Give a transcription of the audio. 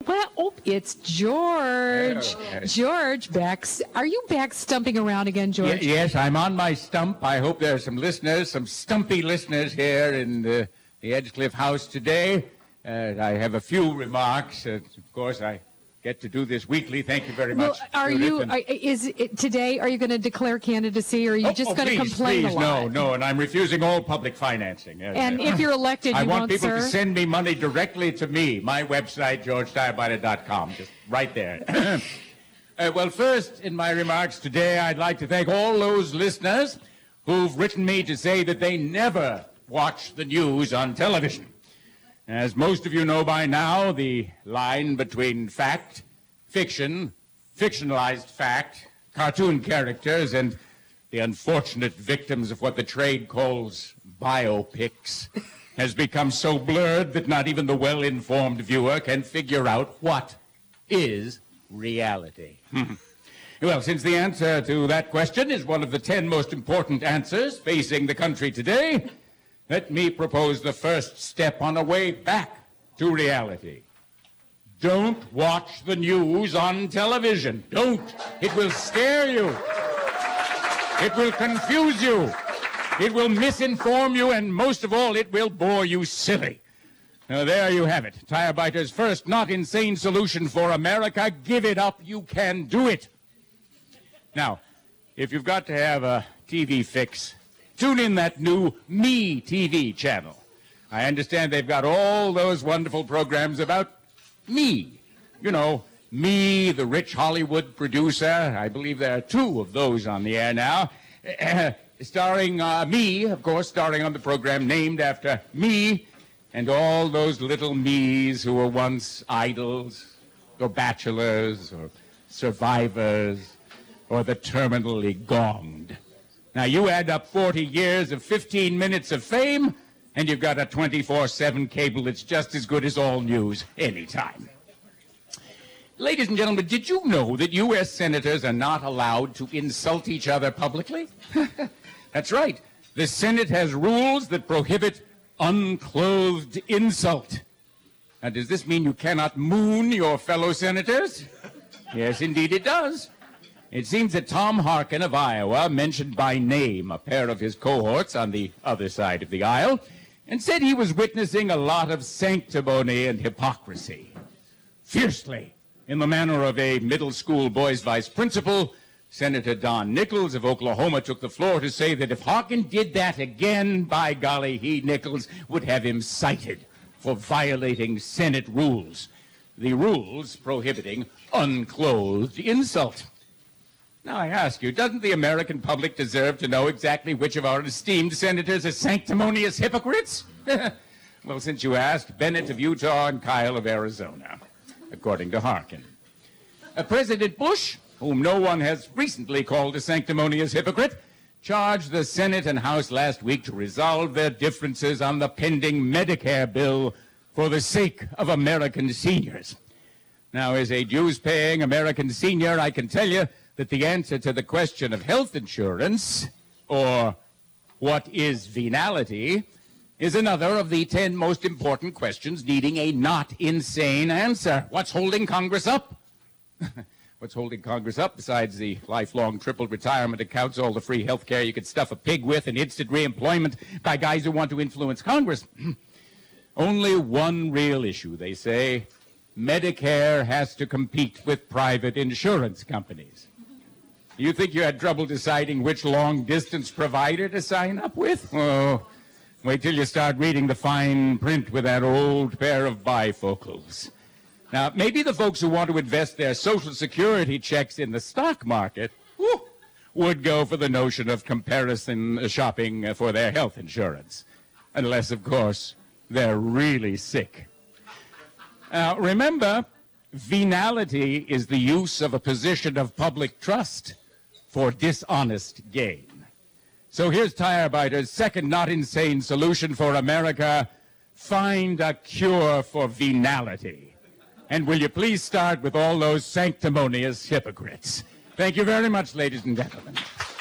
Well, it's George. George, are you back stumping around again, George? Yes, I'm on my stump. I hope there are some listeners, some stumpy listeners here in the Edgecliff house today. I have a few remarks. Of course, I get to do this weekly. Thank you very much. Well, today, are you going to declare candidacy, or are you just going to complain a lot? No, and I'm refusing all public financing. And if you're elected, I want people to send me money directly to me. My website, georgeteyebiter.com, just right there. Well, first, in my remarks today, I'd like to thank all those listeners who've written me to say that they never watch the news on television. As most of you know by now, the line between fact, fiction, fictionalized fact, cartoon characters, and the unfortunate victims of what the trade calls biopics has become so blurred that not even the well-informed viewer can figure out what is reality. Well, since the answer to that question is one of the 10 most important answers facing the country today, let me propose the first step on a way back to reality. Don't watch the news on television. Don't. It will scare you. It will confuse you. It will misinform you, and most of all, it will bore you silly. Now, there you have it. Tire Biter's first not insane solution for America. Give it up. You can do it. Now, if you've got to have a TV fix, tune in that new Me TV channel. I understand they've got all those wonderful programs about me. You know, me, the rich Hollywood producer. I believe there are 2 of those on the air now. Starring me, of course, starring on the program named after me and all those little me's who were once idols or bachelors or survivors or the terminally gonged. Now, you add up 40 years of 15 minutes of fame, and you've got a 24/7 cable that's just as good as all news anytime. Ladies and gentlemen, did you know that U.S. senators are not allowed to insult each other publicly? That's right. The Senate has rules that prohibit unclothed insult. Now, does this mean you cannot moon your fellow senators? Yes, indeed it does. It seems that Tom Harkin of Iowa mentioned by name a pair of his cohorts on the other side of the aisle and said he was witnessing a lot of sanctimony and hypocrisy. Fiercely, in the manner of a middle school boys' vice principal, Senator Don Nichols of Oklahoma took the floor to say that if Harkin did that again, by golly, he, Nichols, would have him cited for violating Senate rules, the rules prohibiting unclothed insult. Now, I ask you, doesn't the American public deserve to know exactly which of our esteemed senators are sanctimonious hypocrites? Well, since you asked, Bennett of Utah and Kyle of Arizona, according to Harkin. President Bush, whom no one has recently called a sanctimonious hypocrite, charged the Senate and House last week to resolve their differences on the pending Medicare bill for the sake of American seniors. Now, as a dues-paying American senior, I can tell you that the answer to the question of health insurance, or what is venality, is another of the 10 most important questions needing a not insane answer. What's holding Congress up? What's holding Congress up besides the lifelong triple retirement accounts, all the free health care you could stuff a pig with, and instant reemployment by guys who want to influence Congress? Only one real issue, they say. Medicare has to compete with private insurance companies. You think you had trouble deciding which long-distance provider to sign up with? Oh, wait till you start reading the fine print with that old pair of bifocals. Now, maybe the folks who want to invest their Social Security checks in the stock market would go for the notion of comparison shopping for their health insurance. Unless, of course, they're really sick. Now, remember, venality is the use of a position of public trust for dishonest gain. So here's Tire Biter's second not insane solution for America. Find a cure for venality. And will you please start with all those sanctimonious hypocrites? Thank you very much, ladies and gentlemen.